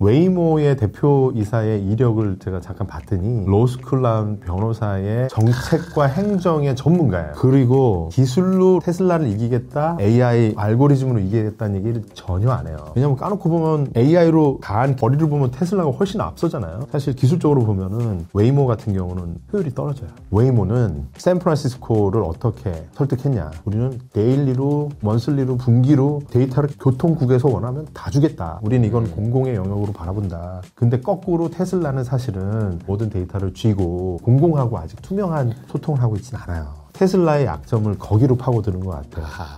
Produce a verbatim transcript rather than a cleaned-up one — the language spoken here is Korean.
웨이모의 대표이사의 이력을 제가 잠깐 봤더니 로스쿨 나온 변호사의 정책과 행정의 전문가예요. 그리고 기술로 테슬라를 이기겠다, 에이아이 알고리즘으로 이기겠다는 얘기를 전혀 안 해요. 왜냐면 까놓고 보면 에이아이로 가한 거리를 보면 테슬라가 훨씬 앞서잖아요. 사실 기술적으로 보면은 웨이모 같은 경우는 효율이 떨어져요. 웨이모는 샌프란시스코를 어떻게 설득했냐. 우리는 데일리로, 먼슬리로, 분기로 데이터를 교통국에서 원하면 다 주겠다. 우리는 이건 공공의 영역으로 바라본다. 근데 거꾸로 테슬라는 사실은 모든 데이터를 쥐고 공공하고 아직 투명한 소통을 하고 있진 않아요. 테슬라의 약점을 거기로 파고드는 것 같아요.